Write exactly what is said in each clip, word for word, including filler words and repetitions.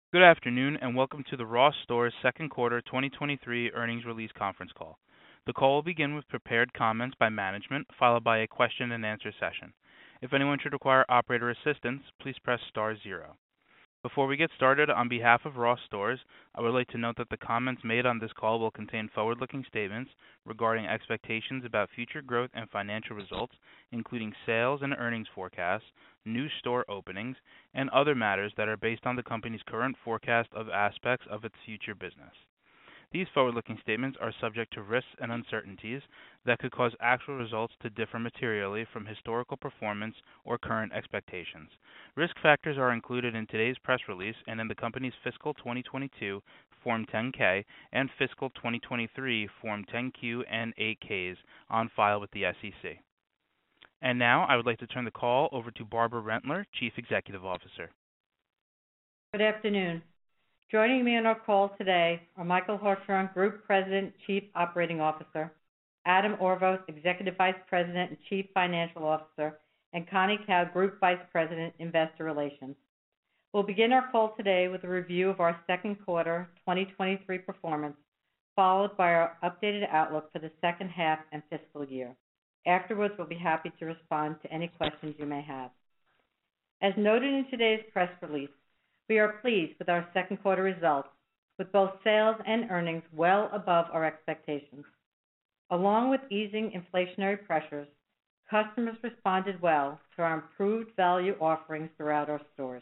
Good afternoon, and welcome to the Ross Stores second quarter twenty twenty-three earnings release conference call. The call will begin with prepared comments by management, followed by a question and answer session. If anyone should require operator assistance, please press star zero. Before we get started, on behalf of Ross Stores, I would like to note that the comments made on this call will contain forward-looking statements regarding expectations about future growth and financial results, including sales and earnings forecasts, new store openings, and other matters that are based on the company's current forecast of aspects of its future business. These forward-looking statements are subject to risks and uncertainties that could cause actual results to differ materially from historical performance or current expectations. Risk factors are included in today's press release and in the company's fiscal twenty twenty-two Form ten K and fiscal twenty twenty-three Form ten Q and eight Ks on file with the S E C. And now I would like to turn the call over to Barbara Rentler, Chief Executive Officer. Good afternoon. Joining me on our call today are Michael Hartshorn, Group President, Chief Operating Officer, Adam Orvos, Executive Vice President and Chief Financial Officer, and Connie Kao, Group Vice President, Investor Relations. We'll begin our call today with a review of our second quarter twenty twenty-three performance, followed by our updated outlook for the second half and fiscal year. Afterwards, we'll be happy to respond to any questions you may have. As noted in today's press release, we are pleased with our second quarter results, with both sales and earnings well above our expectations. Along with easing inflationary pressures, customers responded well to our improved value offerings throughout our stores.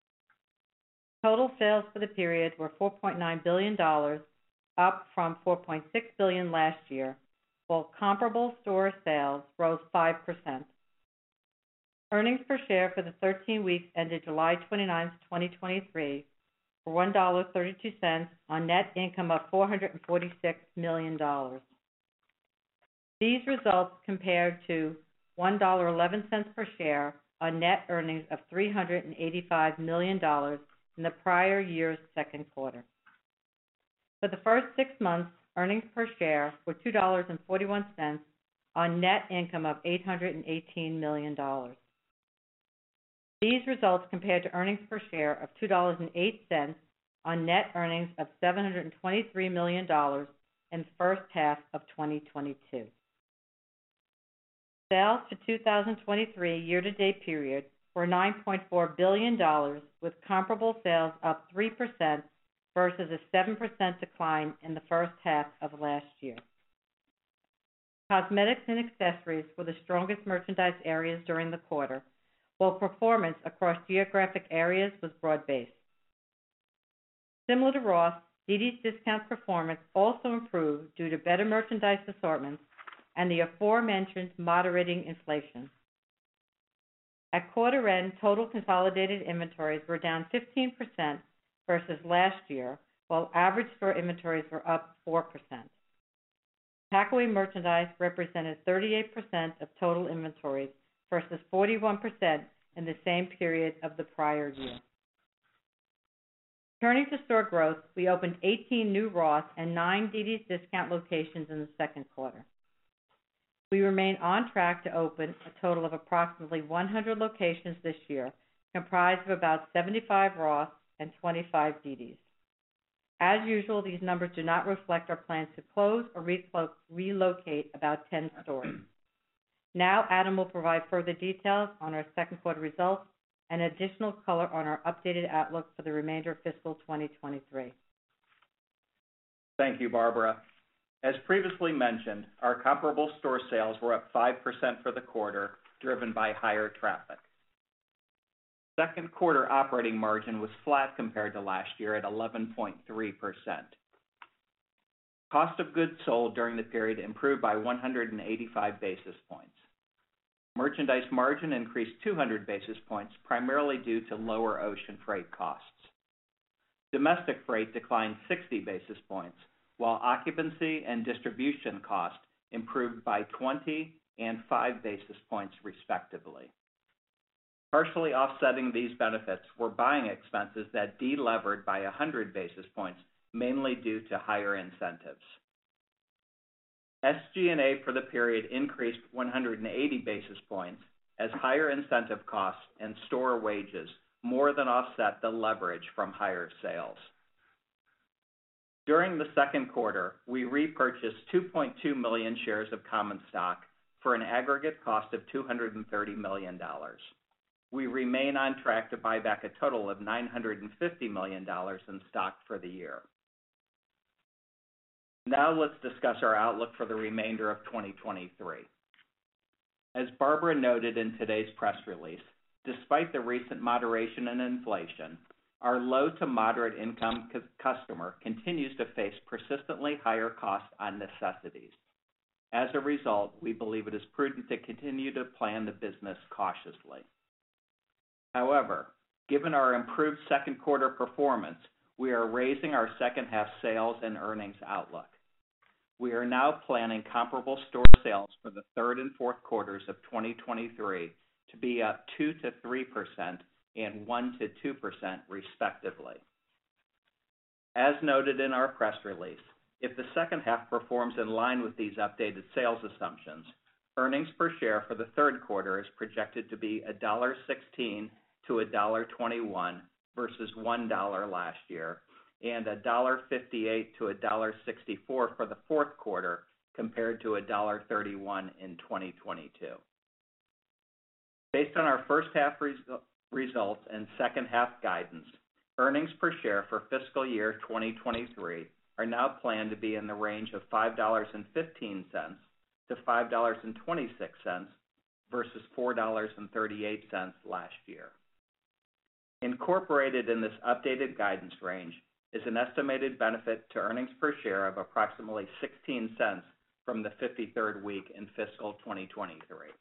Total sales for the period were four point nine billion dollars, up from four point six billion dollars last year, while comparable store sales rose five percent. Earnings per share for the thirteen weeks ended July twenty-ninth, twenty twenty-three were one dollar and thirty-two cents on net income of four hundred forty-six million dollars. These results compared to one dollar and eleven cents per share on net earnings of three hundred eighty-five million dollars in the prior year's second quarter. For the first six months, earnings per share were two dollars and forty-one cents on net income of eight hundred eighteen million dollars. These results compared to earnings per share of two dollars and eight cents on net earnings of seven hundred twenty-three million dollars in the first half of twenty twenty-two. Sales for two thousand twenty-three year-to-date period were nine point four billion dollars, with comparable sales up three percent versus a seven percent decline in the first half of last year. Cosmetics and accessories were the strongest merchandise areas during the quarter, while performance across geographic areas was broad-based. Similar to Ross, dd's DISCOUNTS performance also improved due to better merchandise assortments and the aforementioned moderating inflation. At quarter end, total consolidated inventories were down fifteen percent versus last year, while average store inventories were up four percent. Packaway merchandise represented thirty-eight percent of total inventories versus forty-one percent in the same period of the prior year. Turning to store growth, we opened eighteen new Ross and nine dd's DISCOUNTS locations in the second quarter. We remain on track to open a total of approximately one hundred locations this year, comprised of about seventy-five Ross and twenty-five dd's. As usual, these numbers do not reflect our plans to close or reclo- relocate about ten stores. Now, Adam will provide further details on our second quarter results and additional color on our updated outlook for the remainder of fiscal twenty twenty-three. Thank you, Barbara. As previously mentioned, our comparable store sales were up five percent for the quarter, driven by higher traffic. Second quarter operating margin was flat compared to last year at eleven point three percent. Cost of goods sold during the period improved by one hundred eighty-five basis points. Merchandise margin increased two hundred basis points, primarily due to lower ocean freight costs. Domestic freight declined sixty basis points, while occupancy and distribution costs improved by twenty and five basis points respectively. Partially offsetting these benefits were buying expenses that delevered by one hundred basis points, mainly due to higher incentives. S G and A for the period increased one hundred eighty basis points as higher incentive costs and store wages more than offset the leverage from higher sales. During the second quarter, we repurchased two point two million shares of common stock for an aggregate cost of two hundred thirty million dollars. We remain on track to buy back a total of nine hundred fifty million dollars in stock for the year. Now let's discuss our outlook for the remainder of twenty twenty-three. As Barbara noted in today's press release, despite the recent moderation in inflation, our low to moderate income customer continues to face persistently higher costs on necessities. As a result, we believe it is prudent to continue to plan the business cautiously. However, given our improved second quarter performance, we are raising our second half sales and earnings outlook. We are now planning comparable store sales for the third and fourth quarters of twenty twenty-three to be up two to three percent and one to two percent respectively. As noted in our press release, if the second half performs in line with these updated sales assumptions, earnings per share for the third quarter is projected to be one dollar sixteen to one dollar twenty-one versus one dollar last year, and one dollar fifty-eight to one dollar sixty-four for the fourth quarter compared to one dollar thirty-one in twenty twenty-two. Based on our first half res- results and second half guidance, earnings per share for fiscal year twenty twenty-three are now planned to be in the range of five dollars and fifteen cents to five dollars and twenty-six cents versus four dollars and thirty-eight cents last year. Incorporated in this updated guidance range is an estimated benefit to earnings per share of approximately sixteen cents from the fifty-third week in fiscal twenty twenty-three.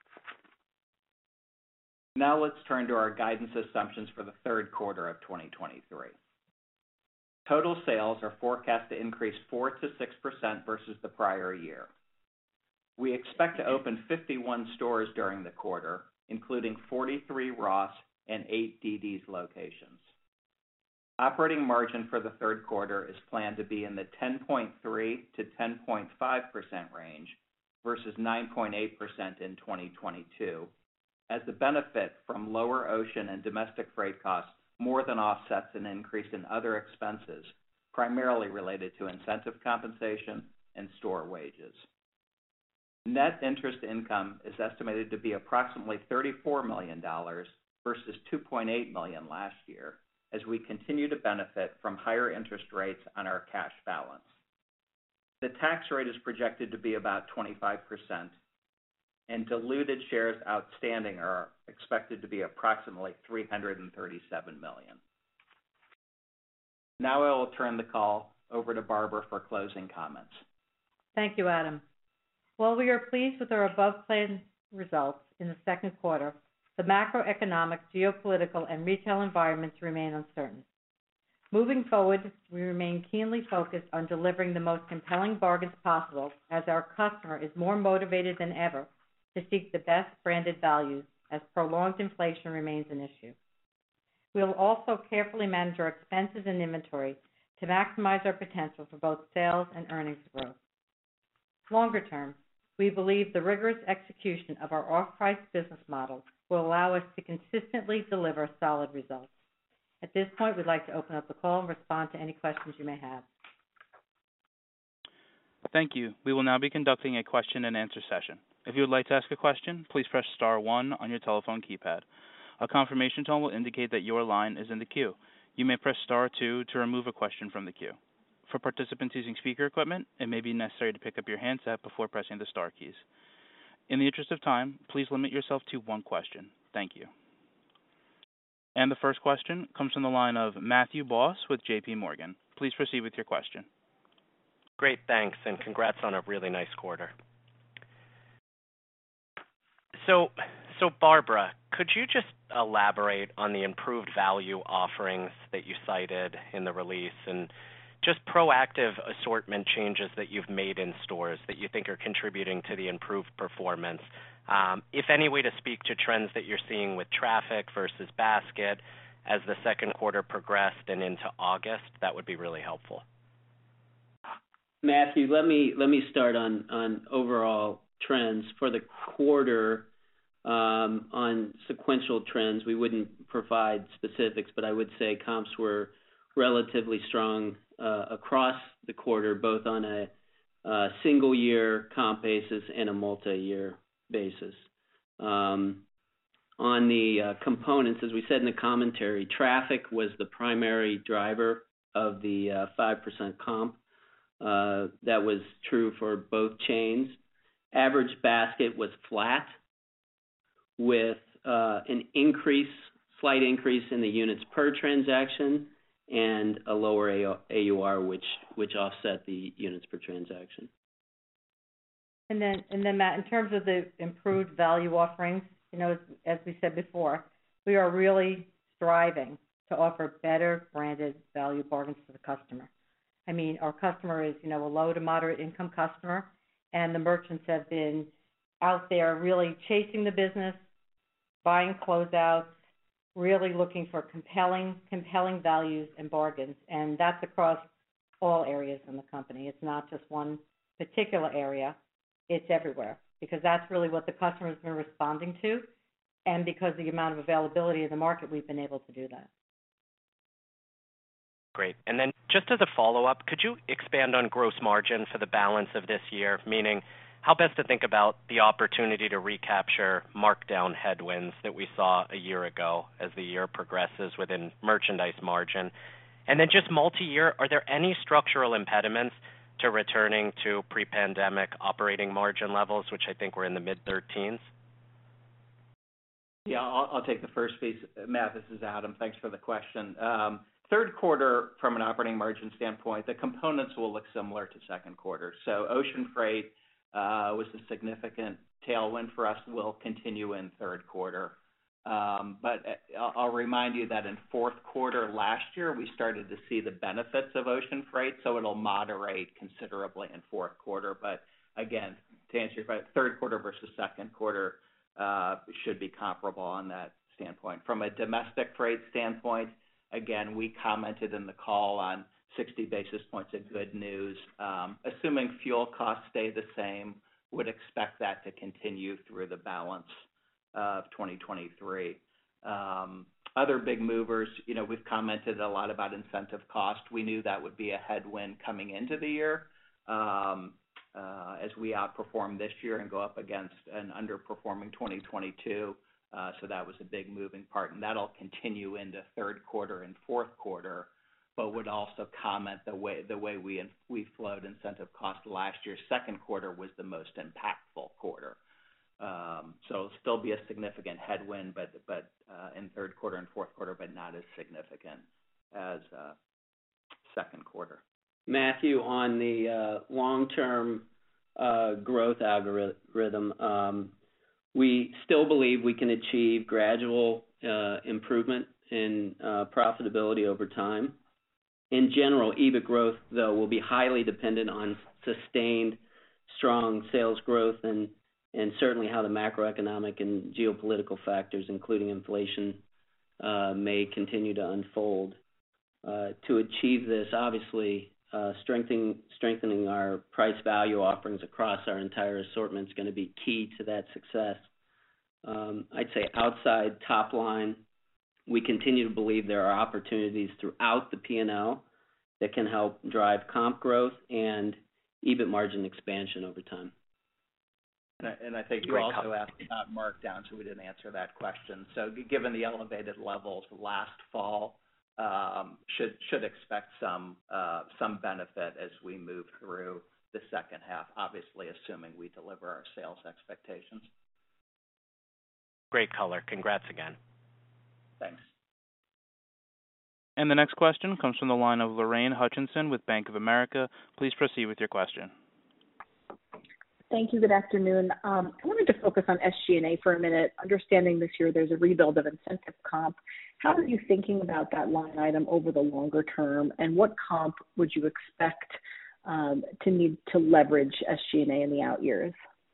Now let's turn to our guidance assumptions for the third quarter of twenty twenty-three. Total sales are forecast to increase four to six percent versus the prior year. We expect to open fifty-one stores during the quarter, including forty-three Ross and eight D D's locations. Operating margin for the third quarter is planned to be in the ten point three to ten point five percent range versus nine point eight percent in twenty twenty-two, as the benefit from lower ocean and domestic freight costs more than offsets an increase in other expenses, primarily related to incentive compensation and store wages. Net interest income is estimated to be approximately thirty-four million dollars versus two point eight million dollars last year, as we continue to benefit from higher interest rates on our cash balance. The tax rate is projected to be about twenty-five percent, and diluted shares outstanding are expected to be approximately three hundred thirty-seven million. Now I will turn the call over to Barbara for closing comments. Thank you, Adam. While we are pleased with our above-plan results in the second quarter, the macroeconomic, geopolitical, and retail environments remain uncertain. Moving forward, we remain keenly focused on delivering the most compelling bargains possible, as our customer is more motivated than ever to seek the best branded values as prolonged inflation remains an issue. We will also carefully manage our expenses and inventory to maximize our potential for both sales and earnings growth. Longer term, we believe the rigorous execution of our off-price business model will allow us to consistently deliver solid results. At this point, we'd like to open up the call and respond to any questions you may have. Thank you. We will now be conducting a question and answer session. If you would like to ask a question, please press star one on your telephone keypad. A confirmation tone will indicate that your line is in the queue. You may press star two to remove a question from the queue. For participants using speaker equipment, it may be necessary to pick up your handset before pressing the star keys. In the interest of time, please limit yourself to one question. Thank you. And the first question comes from the line of Matthew Boss with J P Morgan. Please proceed with your question. Great, thanks, and congrats on a really nice quarter. So, so Barbara, could you just elaborate on the improved value offerings that you cited in the release and just proactive assortment changes that you've made in stores that you think are contributing to the improved performance? Um, if any way to speak to trends that you're seeing with traffic versus basket as the second quarter progressed and into August, that would be really helpful. Matthew, let me let me start on, on overall trends. For the quarter, Um, on sequential trends, we wouldn't provide specifics, but I would say comps were relatively strong uh, across the quarter, both on a uh, single-year comp basis and a multi-year basis. Um, on the uh, components, as we said in the commentary, traffic was the primary driver of the uh, five percent comp. Uh, that was true for both chains. Average basket was flat, with uh, an increase, slight increase in the units per transaction and a lower A U R, which which offset the units per transaction. And then, and then Matt, in terms of the improved value offerings, you know, as, as we said before, we are really striving to offer better branded value bargains to the customer. I mean, our customer is, you know, a low to moderate income customer, and the merchants have been out there really chasing the business, buying closeouts, really looking for compelling, compelling values and bargains, and that's across all areas in the company. It's not just one particular area. It's everywhere, because that's really what the customer's been responding to, and because of the amount of availability in the market, we've been able to do that. Great. And then just as a follow-up, could you expand on gross margin for the balance of this year, meaning how best to think about the opportunity to recapture markdown headwinds that we saw a year ago as the year progresses within merchandise margin? And then just multi-year, are there any structural impediments to returning to pre-pandemic operating margin levels, which I think were in the mid-thirteens? Yeah, I'll, I'll take the first piece. Matt, this is Adam. Thanks for the question. Um, third quarter, from an operating margin standpoint, the components will look similar to second quarter. So ocean freight uh, was a significant tailwind for us, will continue in third quarter. Um, but I'll, I'll remind you that in fourth quarter last year, we started to see the benefits of ocean freight, so it'll moderate considerably in fourth quarter. But again, to answer your question, third quarter versus second quarter uh, should be comparable on that standpoint. From a domestic freight standpoint, again, we commented in the call on sixty basis points of good news. Um, assuming fuel costs stay the same, would expect that to continue through the balance of twenty twenty-three. Um, other big movers, you know, we've commented a lot about incentive cost. We knew that would be a headwind coming into the year um, uh, as we outperform this year and go up against an underperforming twenty twenty-two. Uh, so that was a big moving part, and that'll continue into third quarter and fourth quarter. But would also comment the way the way we we flowed incentive cost last year. Second quarter was the most impactful quarter. Um, so it'll still be a significant headwind, but but uh, in third quarter and fourth quarter, but not as significant as uh, second quarter. Matthew, on the uh, long-term uh, growth algorithm, um, we still believe we can achieve gradual uh, improvement in uh, profitability over time. In general, E B I T growth, though, will be highly dependent on sustained strong sales growth and and certainly how the macroeconomic and geopolitical factors, including inflation, uh, may continue to unfold. Uh, to achieve this, obviously, uh, strengthening, strengthening our price-value offerings across our entire assortment is going to be key to that success. Um, I'd say outside top line, we continue to believe there are opportunities throughout the P and L that can help drive comp growth and E B I T margin expansion over time. And I, and I think you Great also comment. asked about markdown, so we didn't answer that question. So given the elevated levels last fall, um, should should expect some uh, some benefit as we move through the second half, obviously assuming we deliver our sales expectations. Great color. Congrats again. Thanks. And the next question comes from the line of Lorraine Hutchinson with Bank of America. Please proceed with your question. Thank you. Good afternoon. Um, I wanted to focus on S G and A for a minute. Understanding this year there's a rebuild of incentive comp, how are you thinking about that line item over the longer term, and what comp would you expect um, to need to leverage S G and A in the out years?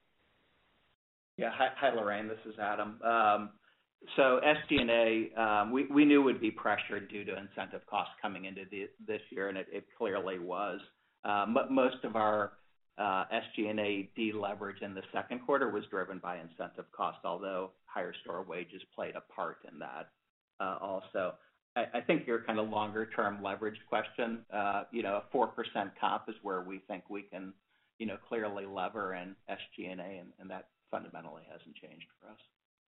Yeah. Hi, hi Lorraine. This is Adam. Um, so S G and A, um, we, we knew would be pressured due to incentive costs coming into the, this year, and it, it clearly was. Um, but most of our uh, S G and A deleverage in the second quarter was driven by incentive costs, although higher store wages played a part in that uh, also. I, I think your kind of longer-term leverage question, uh, you know, a four percent comp is where we think we can, you know, clearly lever in S G and A, and, and that fundamentally hasn't changed for us.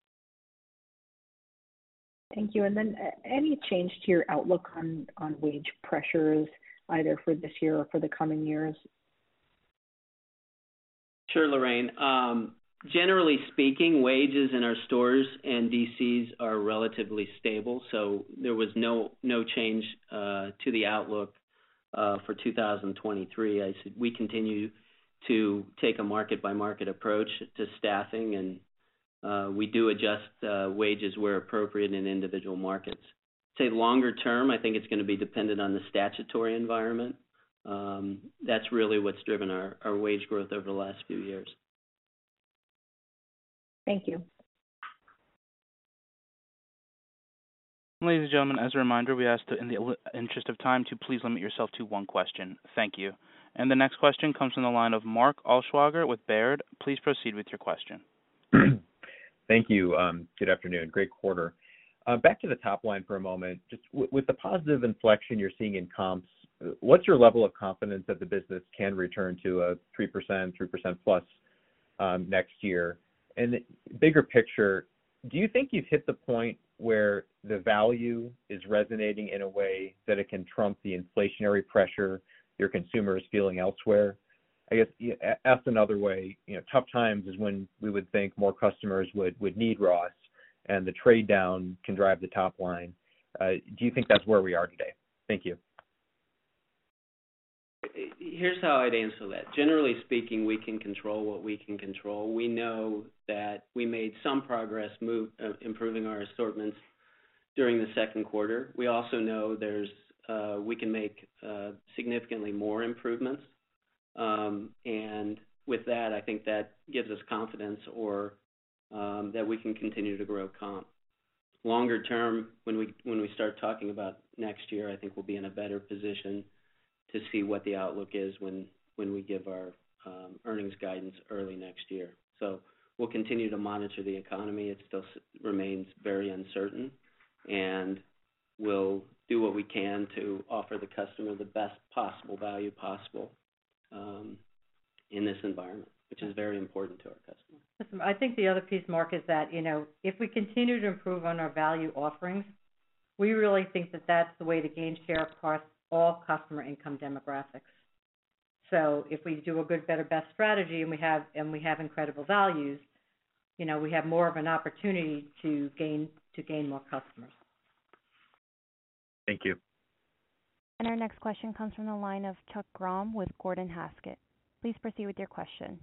Thank you. And then uh, any change to your outlook on, on wage pressures, either for this year or for the coming years? Sure, Lorraine. Um, generally speaking, wages in our stores and D Cs are relatively stable, so there was no no change uh, to the outlook uh, for two thousand twenty-three. I said we continue to take a market-by-market approach to staffing, and uh, we do adjust uh, wages where appropriate in individual markets. Say longer term, I think it's going to be dependent on the statutory environment. Um, that's really what's driven our, our wage growth over the last few years. Thank you. Ladies and gentlemen, as a reminder, we ask to, in the interest of time, to please limit yourself to one question. Thank you. And the next question comes from the line of Mark Altschwager with Baird. Please proceed with your question. Thank you. Um, good afternoon. Great quarter. Uh, back to the top line for a moment. Just w- with the positive inflection you're seeing in comps, what's your level of confidence that the business can return to a three percent, three percent plus um, next year? And bigger picture, do you think you've hit the point where the value is resonating in a way that it can trump the inflationary pressure your consumer is feeling elsewhere? I guess asked another way, you know, tough times is when we would think more customers would, would need Ross, and the trade down can drive the top line. Uh, do you think that's where we are today? Thank you. Here's how I'd answer that. Generally speaking, we can control what we can control. We know that we made some progress move, uh, improving our assortments during the second quarter. We also know there's uh, we can make uh, significantly more improvements. Um, and with that, I think that gives us confidence or um, that we can continue to grow comp. Longer term, when we when we start talking about next year, I think we'll be in a better position to see what the outlook is when, when we give our um, earnings guidance early next year. So we'll continue to monitor the economy. It still remains very uncertain, and we'll do what we can to offer the customer the best possible value possible um, in this environment, which is very important to our customer. Listen, I think the other piece, Mark, is that, you know, if we continue to improve on our value offerings, we really think that that's the way to gain share across all customer income demographics. So if we do a good, better, best strategy and we have and we have incredible values, you know, we have more of an opportunity to gain to gain more customers. Thank you. And our next question comes from the line of Chuck Grom with Gordon Haskett. Please proceed with your question.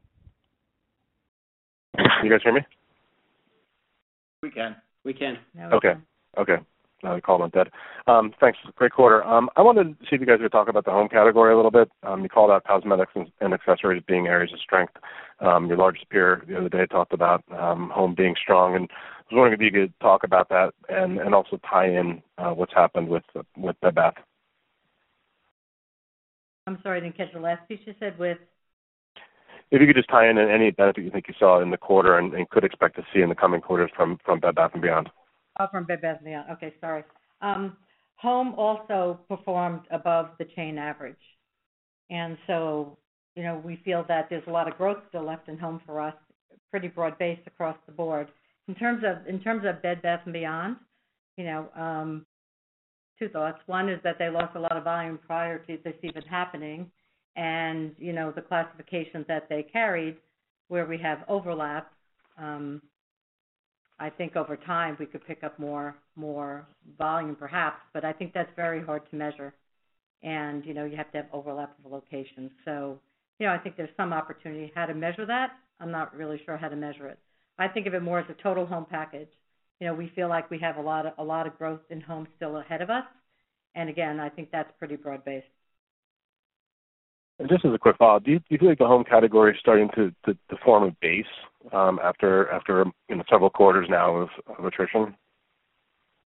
Can you guys hear me? We can. We can. No, Okay. Okay. No, the call went dead. Um, thanks. Great quarter. Um, I wanted to see if you guys could talk about the home category a little bit. Um, you called out cosmetics and, and accessories being areas of strength. Um, your largest peer the other day talked about um, home being strong, and I was wondering if you could talk about that and, and also tie in uh, what's happened with with Bed Bath. I'm sorry, I didn't catch the last piece you said with. If you could just tie in any benefit you think you saw in the quarter and, and could expect to see in the coming quarters from, from Bed Bath and Beyond. Oh, from Bed Bath and Beyond. Okay, sorry. Um, home also performed above the chain average. And so, you know, we feel that there's a lot of growth still left in home for us, pretty broad-based across the board. In terms of in terms of Bed Bath and Beyond, you know, um, two thoughts. One is that they lost a lot of volume prior to this even happening. And, you know, the classifications that they carried where we have overlap, um, I think over time we could pick up more more volume perhaps, but I think that's very hard to measure. And, you know, you have to have overlap of locations. So, you know, I think there's some opportunity how to measure that. I'm not really sure how to measure it. I think of it more as a total home package. You know, we feel like we have a lot of a lot of growth in home still ahead of us. And again, I think that's pretty broad-based. And just as a quick follow-up, do you, do you feel like the home category is starting to, to, to form a base um, after after you know, several quarters now of, of attrition?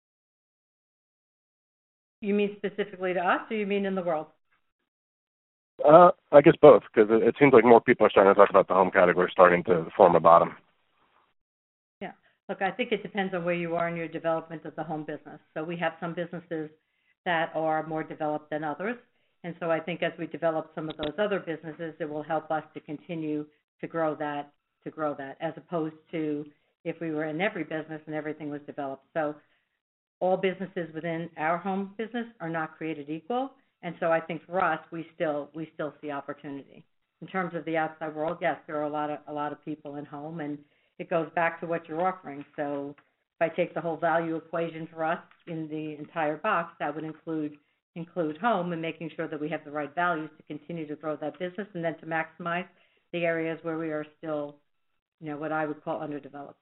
You mean specifically to us, or you mean in the world? Uh, I guess both, because it, it seems like more people are starting to talk about the home category starting to form a bottom. Yeah. Look, I think it depends on where you are in your development of the home business. So we have some businesses that are more developed than others. And so I think as we develop some of those other businesses, it will help us to continue to grow that, to grow that, as opposed to if we were in every business and everything was developed. So all businesses within our home business are not created equal. And so I think for us, we still we still see opportunity. In terms of the outside world, yes, there are a lot of a lot of people in home, and it goes back to what you're offering. So if I take the whole value equation for us in the entire box, that would include include home and making sure that we have the right values to continue to grow that business, and then to maximize the areas where we are still, you know, what I would call underdeveloped.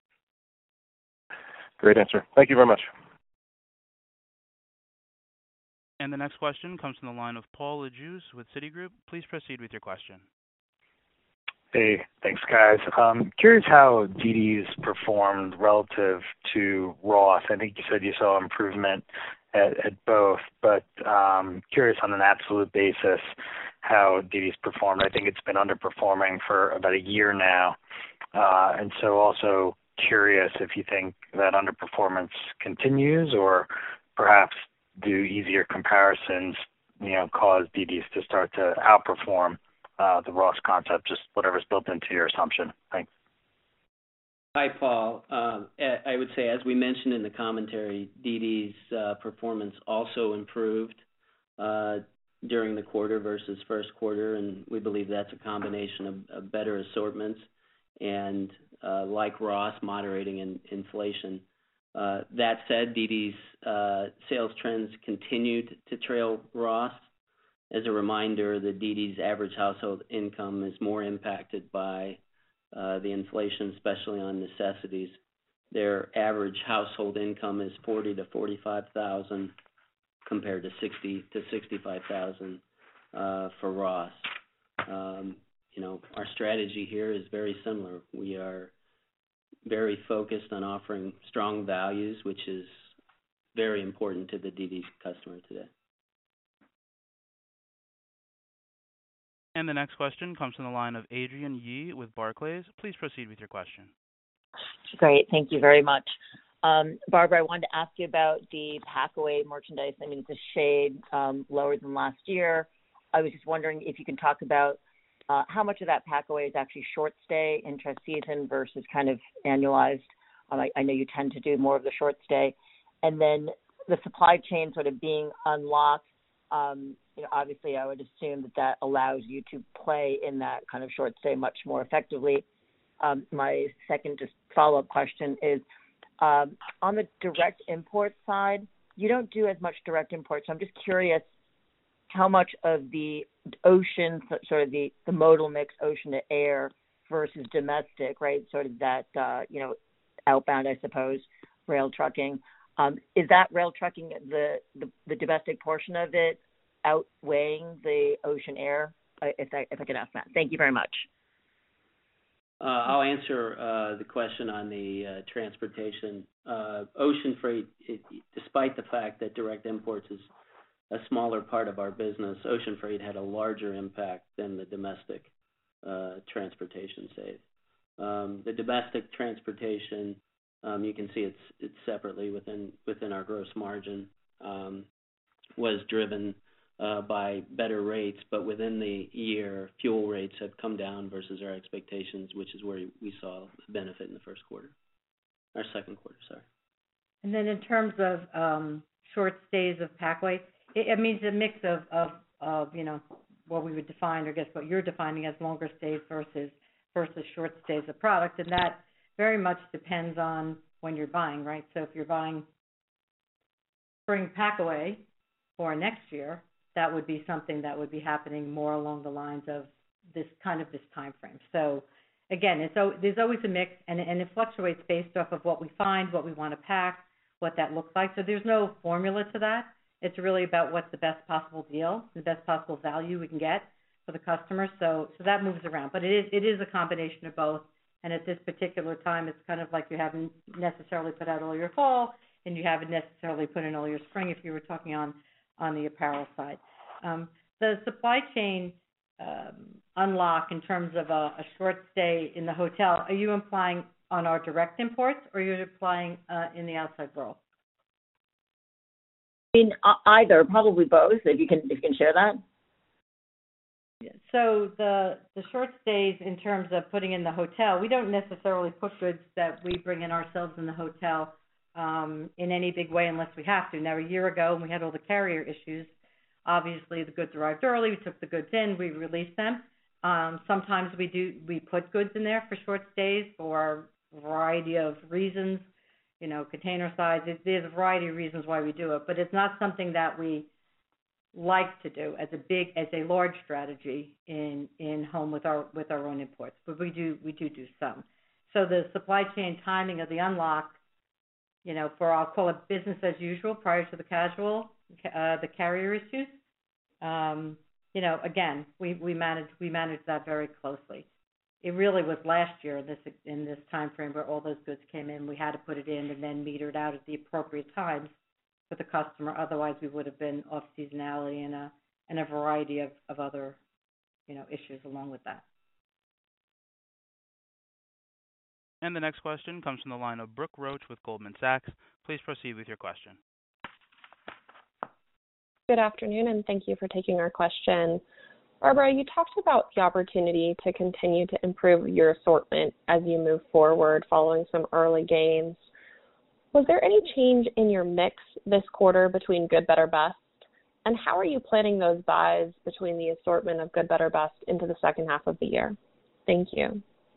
Great answer. Thank you very much. And the next question comes from the line of Paul Lejuez with Citigroup. Please proceed with your question. Hey, thanks, guys. Um, curious how D D's performed relative to Ross. I think you said you saw improvement at, at both, but um, curious on an absolute basis how D D's performed. I think it's been underperforming for about a year now, uh, and so also curious if you think that underperformance continues, or perhaps do easier comparisons, you know, cause D D's to start to outperform uh, the Ross concept, just whatever's built into your assumption. Thanks. Hi, Paul. Um, I would say, as we mentioned in the commentary, D D's uh, performance also improved uh, during the quarter versus first quarter, and we believe that's a combination of, of better assortments and, uh, like Ross, moderating in inflation. Uh, that said, D D's uh, sales trends continued to trail Ross. As a reminder, the D D's average household income is more impacted by uh, the inflation, especially on necessities. Their average household income is forty to forty-five thousand, compared to sixty to sixty-five thousand uh, for Ross. Um, you know, our strategy here is very similar. We are very focused on offering strong values, which is very important to the D D's customer today. And the next question comes from the line of Adrienne Yih with Barclays. Please proceed with your question. Great. Thank you very much. Um, Barbara, I wanted to ask you about the pack-away merchandise. I mean, it's a shade um, lower than last year. I was just wondering if you can talk about uh, how much of that pack-away is actually short stay, intra-season versus kind of annualized. Um, I, I know you tend to do more of the short stay. And then the supply chain sort of being unlocked, um, you know, obviously I would assume that that allows you to play in that kind of short stay much more effectively. Um, my second just follow-up question is, um, on the direct import side, you don't do as much direct import, so I'm just curious how much of the ocean, sort of the, the modal mix, ocean to air versus domestic, right, sort of that, uh, you know, outbound, I suppose, rail trucking. Um, is that rail trucking, the, the, the domestic portion of it, outweighing the ocean air? If I, if I could ask that. Thank you very much. Uh, I'll answer uh, the question on the uh, transportation. Uh, ocean freight, it, despite the fact that direct imports is a smaller part of our business, ocean freight had a larger impact than the domestic uh, transportation save. Um, the domestic transportation, um, you can see it's it's separately within within our gross margin, um, was driven uh, by better rates, but within the year, fuel rates have come down versus our expectations, which is where we saw a benefit in the first quarter, our second quarter, sorry. And then in terms of um, short stays of packaway, it, it means a mix of, of, of, you know, what we would define, or I guess what you're defining as longer stays versus versus short stays of product, and that very much depends on when you're buying, right? So if you're buying spring packaway for next year, that would be something that would be happening more along the lines of this kind of this time frame. So again, it's there's always a mix, and, and it fluctuates based off of what we find, what we want to pack, what that looks like. So there's no formula to that. It's really about what's the best possible deal, the best possible value we can get for the customer. So so that moves around. But it is it is a combination of both. And at this particular time, it's kind of like you haven't necessarily put out all your fall, and you haven't necessarily put in all your spring if you were talking on, on the apparel side. Um, the supply chain um, unlock in terms of a, a short stay in the hotel, are you implying on our direct imports, or are you implying uh, in the outside world? In uh, either, probably both. If you can, if you can share that. So the the short stays in terms of putting in the hotel, we don't necessarily put goods that we bring in ourselves in the hotel um, in any big way unless we have to. Now, a year ago, when we had all the carrier issues, obviously the goods arrived early. We took the goods in, we released them. Um, sometimes we do we put goods in there for short stays for a variety of reasons. You know, container size. There's a variety of reasons why we do it, but it's not something that we like to do as a big, as a large strategy in, in home with our with our own imports. But we do we do do some. So the supply chain timing of the unlock, you know, for I'll call it business as usual prior to the casual, uh, the carrier issues. Um, you know, again, we we manage we manage that very closely. It really was last year in this in this time frame where all those goods came in. We had to put it in and then meter it out at the appropriate times for the customer. Otherwise, we would have been off seasonality and a and a variety of, of other, you know, issues along with that. And the next question comes from the line of Brooke Roach with Goldman Sachs. Please proceed with your question. Good afternoon, and thank you for taking our question. Barbara, you talked about the opportunity to continue to improve your assortment as you move forward following some early gains. Was there any change in your mix this quarter between good, better, best? And how are you planning those buys between the assortment of good, better, best into the second half of the year? Thank you.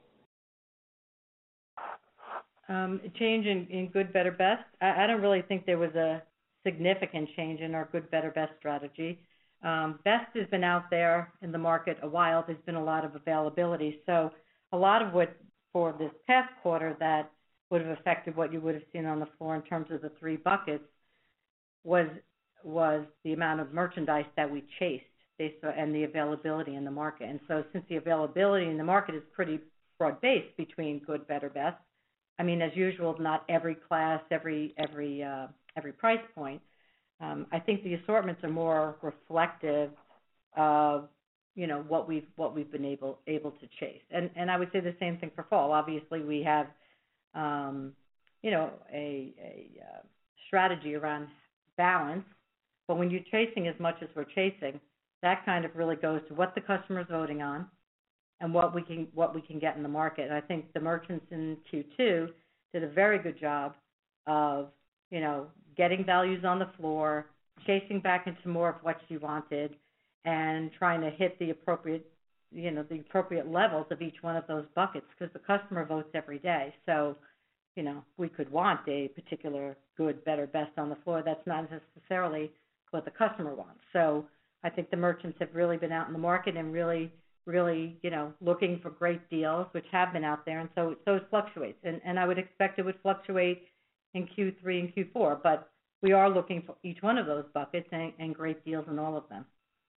Um, a change in, in good, better, best? I, I don't really think there was a significant change in our good, better, best strategy. Um, best has been out there in the market a while. There's been a lot of availability. So a lot of what for this past quarter that would have affected what you would have seen on the floor in terms of the three buckets was was the amount of merchandise that we chased based on, and the availability in the market. And so since the availability in the market is pretty broad-based between good, better, best, I mean, as usual, not every class, every every uh, every price point. Um, I think the assortments are more reflective of, you know, what we've what we've been able able to chase. And and I would say the same thing for fall. Obviously, we have, um, you know, a, a uh, strategy around balance. But when you're chasing as much as we're chasing, that kind of really goes to what the customer's voting on and what we can what we can get in the market. And I think the merchants in Q two did a very good job of, you know, getting values on the floor, chasing back into more of what she wanted, and trying to hit the appropriate, you know, the appropriate levels of each one of those buckets, because the customer votes every day. So, you know, we could want a particular good, better, best on the floor. That's not necessarily what the customer wants. So I think the merchants have really been out in the market and really, really, you know, looking for great deals, which have been out there. And so, so it fluctuates. And, and I would expect it would fluctuate in Q three and Q four, but we are looking for each one of those buckets and, and great deals in all of them.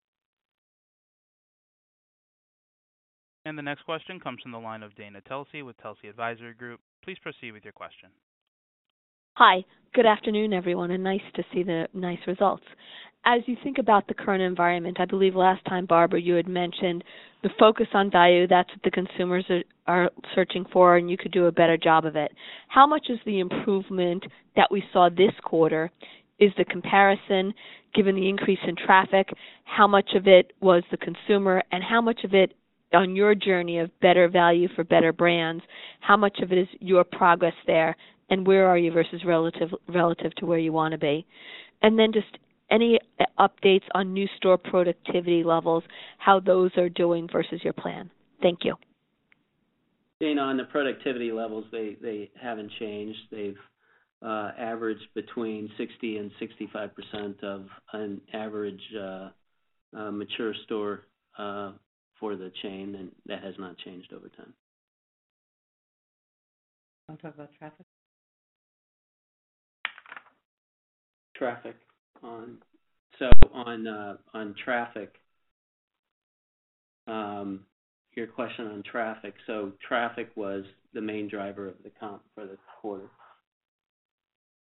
And the next question comes from the line of Dana Telsey with Telsey Advisory Group. Please proceed with your question. Hi, good afternoon, everyone, and nice to see the nice results. As you think about the current environment, I believe last time, Barbara, you had mentioned the focus on value. That's what the consumers are, are searching for, and you could do a better job of it. How much is the improvement that we saw this quarter? Is the comparison, given the increase in traffic, how much of it was the consumer, and how much of it on your journey of better value for better brands, how much of it is your progress there, and where are you versus relative relative to where you want to be? And then just any updates on new store productivity levels, how those are doing versus your plan. Thank you. Dana, on the productivity levels, they, they haven't changed. They've uh, averaged between sixty and sixty-five percent of an average uh, uh, mature store uh, for the chain, and that has not changed over time. Want to talk about traffic? Traffic on so on uh, on traffic. Um, your question on traffic. So traffic was the main driver of the comp for the quarter.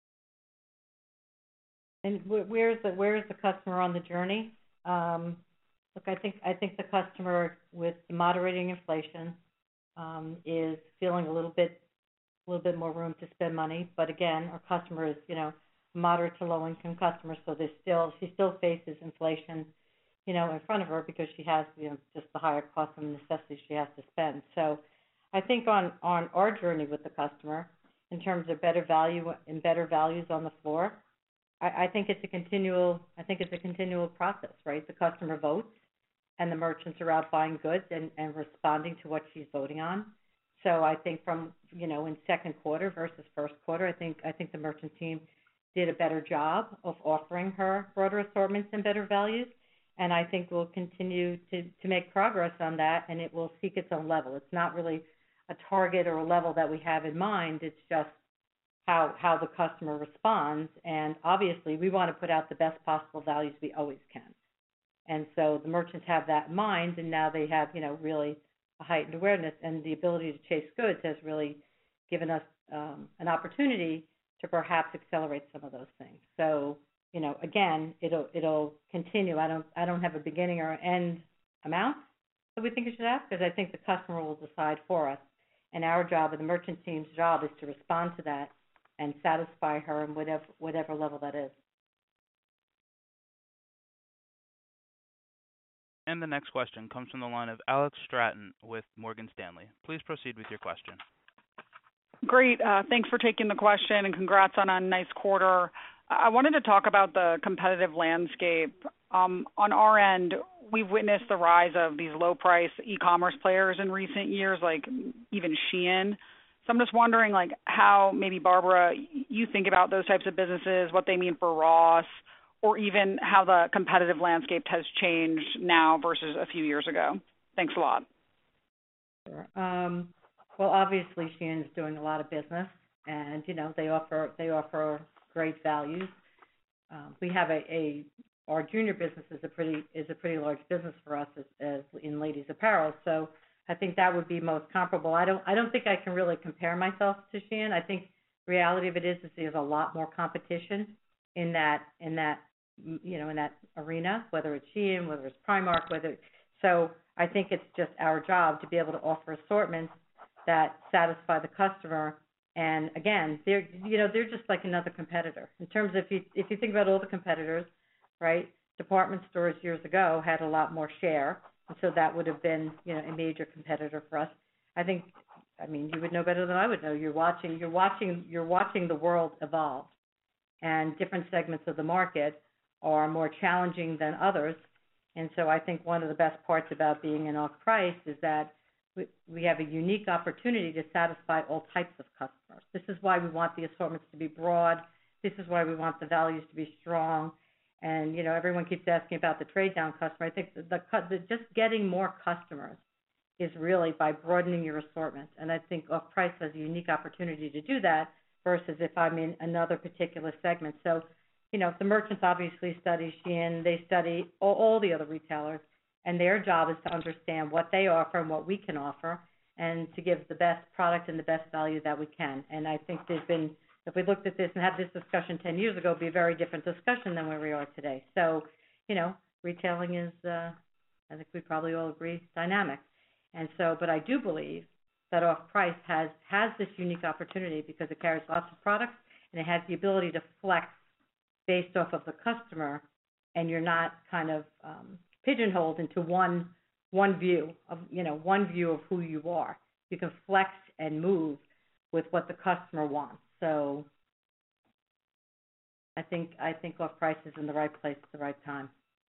And where's the where's the customer on the journey? Um, look, I think I think the customer with moderating inflation um, is feeling a little bit a little bit more room to spend money. But again, our customer is, you know, moderate to low income customer, so there's still she still faces inflation, you know, in front of her because she has, you know, just the higher cost and necessities she has to spend. So I think on, on our journey with the customer, in terms of better value and better values on the floor, I, I think it's a continual I think it's a continual process, right? The customer votes and the merchants are out buying goods and, and responding to what she's voting on. So I think from, you know, in second quarter versus first quarter, I think I think the merchant team did a better job of offering her broader assortments and better values. And I think we'll continue to, to make progress on that, and it will seek its own level. It's not really a target or a level that we have in mind. It's just how how the customer responds. And obviously, we want to put out the best possible values we always can. And so the merchants have that in mind, and now they have, you know, really a heightened awareness, and the ability to chase goods has really given us um, an opportunity to perhaps accelerate some of those things. So, you know, again, it'll it'll continue. I don't I don't have a beginning or end amount that we think it should have, because I think the customer will decide for us. And our job, and the merchant team's job, is to respond to that and satisfy her in whatever whatever level that is. And the next question comes from the line of Alex Stratton with Morgan Stanley. Please proceed with your question. Great. Uh, thanks for taking the question, and congrats on a nice quarter. I wanted to talk about the competitive landscape. Um, on our end, we've witnessed the rise of these low-price e-commerce players in recent years, like even Shein. So I'm just wondering, like, how maybe, Barbara, you think about those types of businesses, what they mean for Ross, or even how the competitive landscape has changed now versus a few years ago. Thanks a lot. Sure. Um, well, obviously, Shein's doing a lot of business, and you know they offer they offer great values. Um, we have a, a our junior business is a pretty is a pretty large business for us as, as in ladies apparel. So I think that would be most comparable. I don't I don't think I can really compare myself to Shein. I think the reality of it is is there's a lot more competition in that in that you know in that arena, whether it's Shein, whether it's Primark, whether so I think it's just our job to be able to offer assortments that satisfy the customer. And again, they're you know they're just like another competitor in terms of if you if you think about all the competitors, right? Department stores years ago had a lot more share, and so that would have been you know a major competitor for us. I think, I mean, you would know better than I would know. You're watching you're watching you're watching the world evolve, and different segments of the market are more challenging than others. And so I think one of the best parts about being in off-price is that we, we have a unique opportunity to satisfy all types of customers. This is why we want the assortments to be broad. This is why we want the values to be strong. And, you know, everyone keeps asking about the trade-down customer. I think the, the, the just getting more customers is really by broadening your assortment. And I think off-price has a unique opportunity to do that versus if I'm in another particular segment. So, you know, the merchants obviously study Shein, they study all, all the other retailers, and their job is to understand what they offer and what we can offer and to give the best product and the best value that we can. And I think there's been, if we looked at this and had this discussion ten years ago, it would be a very different discussion than where we are today. So, you know, retailing is, uh, I think we probably all agree, dynamic. And so, but I do believe that off-price has, has this unique opportunity because it carries lots of products and it has the ability to flex based off of the customer, and you're not kind of um, pigeonholed into one one view of you know one view of who you are. You can flex and move with what the customer wants. So I think I think off-price is in the right place at the right time.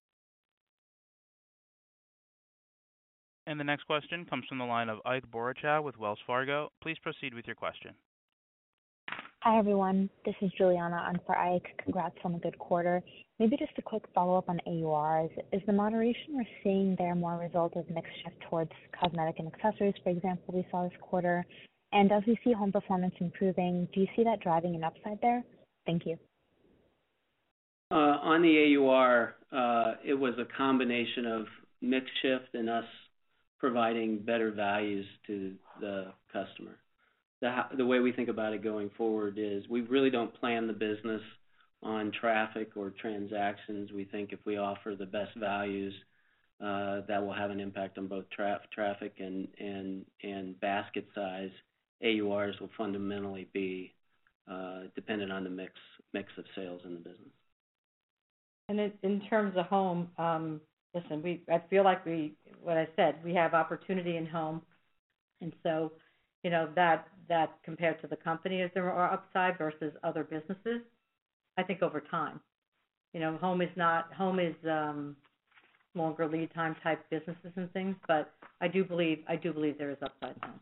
And the next question comes from the line of Ike Boruchow with Wells Fargo. Please proceed with your question. Hi, everyone. This is Juliana on for Ike. Congrats on a good quarter. Maybe just a quick follow-up on A U Rs. Is the moderation we're seeing there more a result of mix shift towards cosmetic and accessories, for example, we saw this quarter? And as we see home performance improving, do you see that driving an upside there? Thank you. Uh, on the A U R, uh, it was a combination of mix shift and us providing better values to the customer. The, the way we think about it going forward is we really don't plan the business on traffic or transactions. We think if we offer the best values, uh, that will have an impact on both tra- traffic and, and, and basket size. A U Rs will fundamentally be uh, dependent on the mix mix of sales in the business. And in, in terms of home, um, listen, we I feel like we, what I said, we have opportunity in home, and so, you know, that that compared to the company, is there are upside versus other businesses? I think over time, you know, home is not home is um, longer lead time type businesses and things, but I do believe I do believe there is upside in home.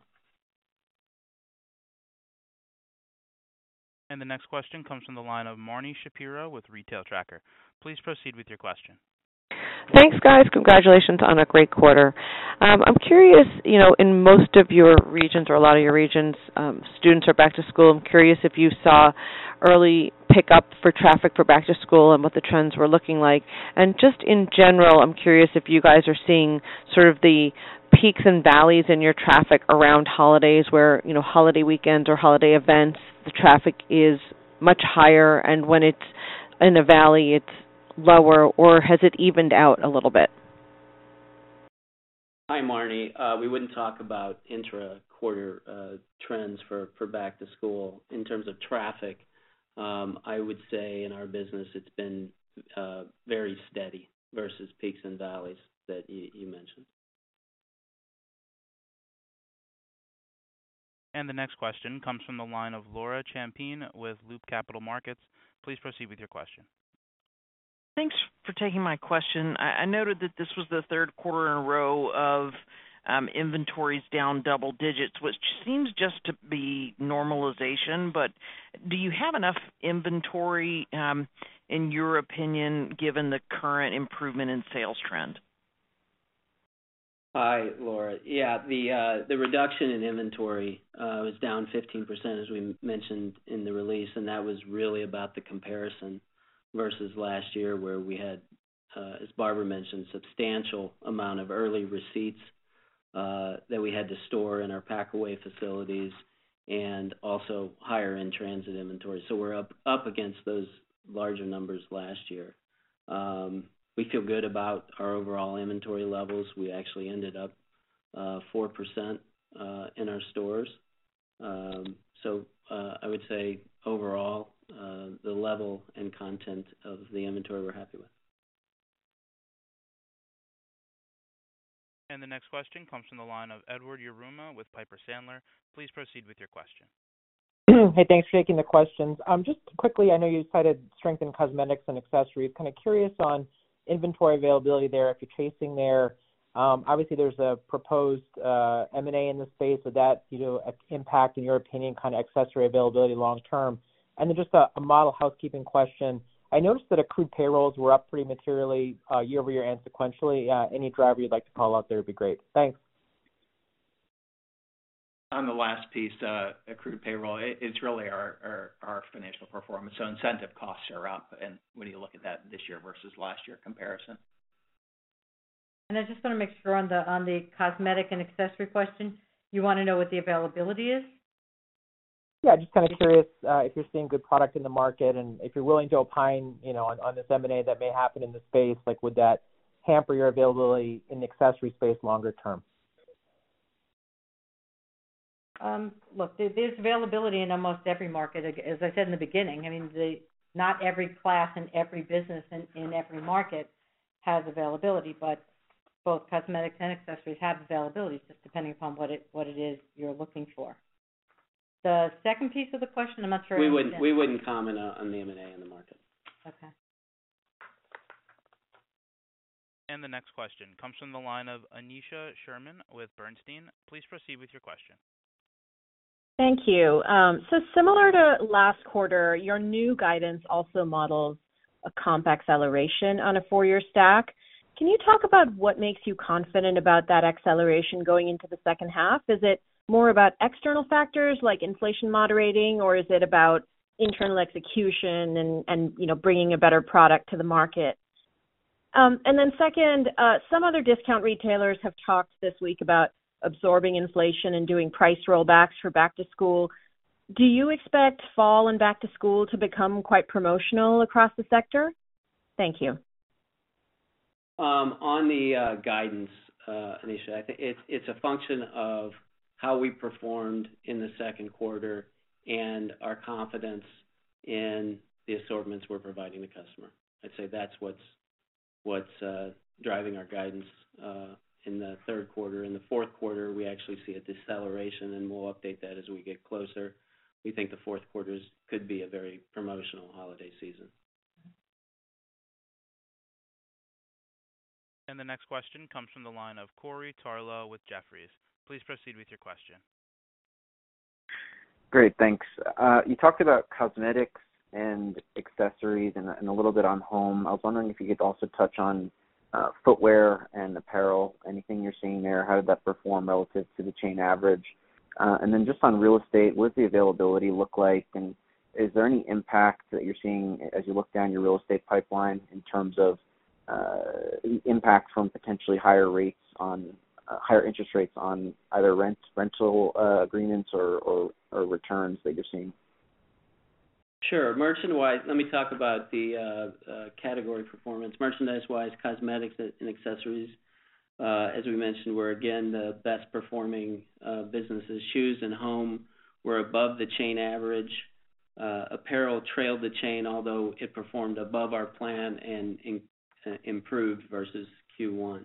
And the next question comes from the line of Marni Shapiro with Retail Tracker. Please proceed with your question. Thanks, guys. Congratulations on a great quarter. Um, I'm curious, you know, in most of your regions or a lot of your regions, um, students are back to school. I'm curious if you saw early pickup for traffic for back to school and what the trends were looking like. And just in general, I'm curious if you guys are seeing sort of the peaks and valleys in your traffic around holidays where, you know, holiday weekends or holiday events, the traffic is much higher, and when it's in a valley, it's lower, or has it evened out a little bit? Hi, Marnie. Uh, we wouldn't talk about intra-quarter uh, trends for, for back to school. In terms of traffic, um, I would say in our business it's been uh, very steady versus peaks and valleys that you, you mentioned. And the next question comes from the line of Laura Champine with Loop Capital Markets. Please proceed with your question. Thanks for taking my question. I, I noted that this was the third quarter in a row of um, inventories down double digits, which seems just to be normalization. But do you have enough inventory, um, in your opinion, given the current improvement in sales trend? Hi, Laura. Yeah, the uh, the reduction in inventory uh, was down fifteen percent, as we mentioned in the release, and that was really about the comparison versus last year, where we had, uh, as Barbara mentioned, substantial amount of early receipts uh, that we had to store in our pack-away facilities, and also higher in-transit inventory. So we're up up against those larger numbers last year. Um, we feel good about our overall inventory levels. We actually ended up uh, four percent uh, in our stores. Um, so uh, I would say overall, uh, the level and content of the inventory we're happy with. And the next question comes from the line of Edward Yruma with Piper Sandler. Please proceed with your question. Hey, thanks for taking the questions. Um, just quickly, I know you cited strength in cosmetics and accessories. Kind of curious on inventory availability there, if you're chasing there. Um, obviously, there's a proposed uh, M and A in the space. Would that, you know, impact, in your opinion, kind of accessory availability long term? And then just a, a model housekeeping question. I noticed that accrued payrolls were up pretty materially uh, year over year and sequentially. Uh, any driver you'd like to call out there would be great. Thanks. On the last piece, uh, accrued payroll, it, it's really our, our, our financial performance. So incentive costs are up, and when you look at that this year versus last year comparison. And I just want to make sure on the on the cosmetic and accessory question, you want to know what the availability is? Yeah, just kind of curious uh, if you're seeing good product in the market, and if you're willing to opine, you know, on, on this M and A that may happen in the space, like would that hamper your availability in the accessory space longer term? Um, look, there, there's availability in almost every market. As I said in the beginning, I mean, the, not every class and every business in, in every market has availability, but both cosmetics and accessories have availability, just depending upon what it what it is you're looking for. The second piece of the question, I'm not sure. We I wouldn't understand. we wouldn't comment on the M and A in the market. Okay. And the next question comes from the line of Anisha Sherman with Bernstein. Please proceed with your question. Thank you. Um, so similar to last quarter, your new guidance also models a comp acceleration on a four-year stack. Can you talk about what makes you confident about that acceleration going into the second half? Is it more about external factors like inflation moderating, or is it about internal execution and, and you know, bringing a better product to the market? Um, and then second, uh, some other discount retailers have talked this week about absorbing inflation and doing price rollbacks for back to school. Do you expect fall and back to school to become quite promotional across the sector? Thank you. Um, on the uh, guidance, uh, Anisha, I think it's it's a function of how we performed in the second quarter and our confidence in the assortments we're providing the customer. I'd say that's what's what's uh, driving our guidance uh, in the third quarter. In the fourth quarter, we actually see a deceleration, and we'll update that as we get closer. We think the fourth quarter could be a very promotional holiday season. And the next question comes from the line of Corey Tarlow with Jefferies. Please proceed with your question. Great, thanks. Uh, you talked about cosmetics and accessories and, and a little bit on home. I was wondering if you could also touch on uh, footwear and apparel, anything you're seeing there. How did that perform relative to the chain average? Uh, and then just on real estate, what does the availability look like? And is there any impact that you're seeing as you look down your real estate pipeline in terms of uh, impact from potentially higher rates on uh, higher interest rates on either rent rental uh, agreements or, or, or returns that you're seeing? Sure. Merchandise-wise, let me talk about the uh, uh, category performance. Merchandise-wise, cosmetics and accessories, uh, as we mentioned, were again the best performing uh, businesses. Shoes and home were above the chain average. Uh, apparel trailed the chain, although it performed above our plan and in, uh, improved versus Q one.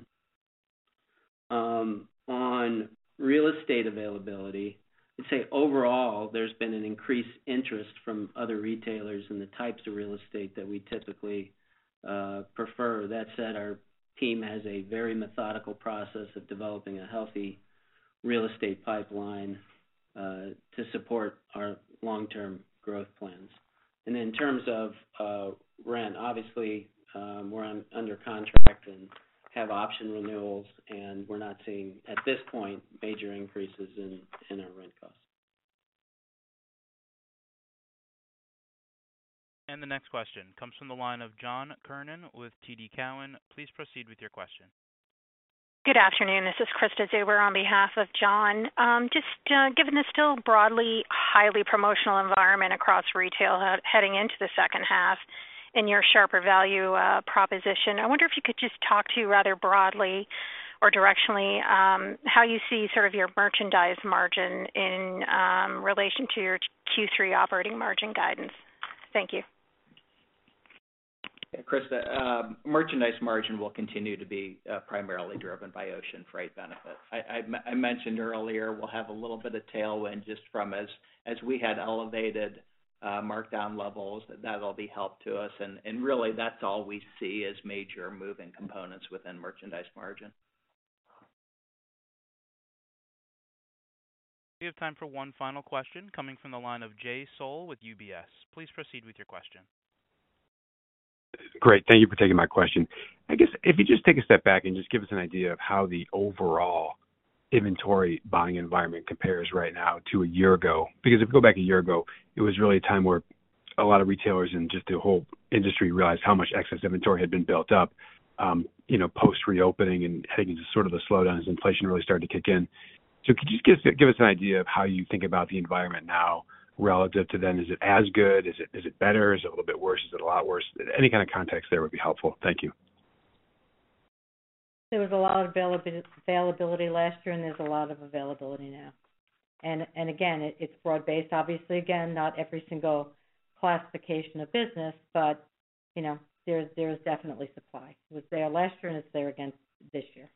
Um, on real estate availability, I'd say overall there's been an increased interest from other retailers in the types of real estate that we typically uh, prefer. That said, our team has a very methodical process of developing a healthy real estate pipeline uh, to support our long-term growth plans. And in terms of uh, rent, obviously um, we're on, under contract and have option renewals, and we're not seeing, at this point, major increases in, in our rent costs. And the next question comes from the line of John Kernan with T D Cowen. Please proceed with your question. Good afternoon. This is Krista Zuber on behalf of John. Um, just uh, given the still broadly highly promotional environment across retail he- heading into the second half, in your sharper value uh, proposition, I wonder if you could just talk to rather broadly or directionally um, how you see sort of your merchandise margin in um, relation to your Q three operating margin guidance. Thank you. Yeah, Krista, uh, merchandise margin will continue to be uh, primarily driven by ocean freight benefits. I, I, I mentioned earlier we'll have a little bit of tailwind just from as, as we had elevated Uh, markdown levels, that'll be help to us, and, and really that's all we see as major moving components within merchandise margin. We have time for one final question coming from the line of Jay Sole with U B S. Please proceed with your question. Great. Thank you for taking my question. I guess if you just take a step back and just give us an idea of how the overall inventory buying environment compares right now to a year ago. Because if you go back a year ago, it was really a time where a lot of retailers and just the whole industry realized how much excess inventory had been built up, um, you know, post-reopening and heading into sort of the slowdown as inflation really started to kick in. So could you just give, give us an idea of how you think about the environment now relative to then? Is it as good? Is it is it better? Is it a little bit worse? Is it a lot worse? Any kind of context there would be helpful. Thank you. There was a lot of availability last year, and there's a lot of availability now. And and again, it, it's broad-based. Obviously, again, not every single classification of business, but, you know, there's there's definitely supply. It was there last year, and it's there again this year.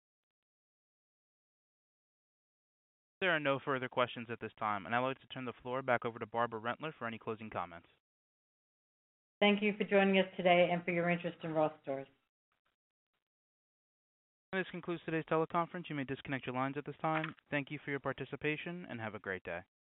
There are no further questions at this time, and I'd like to turn the floor back over to Barbara Rentler for any closing comments. Thank you for joining us today and for your interest in Ross Stores. This concludes today's teleconference. You may disconnect your lines at this time. Thank you for your participation, and have a great day.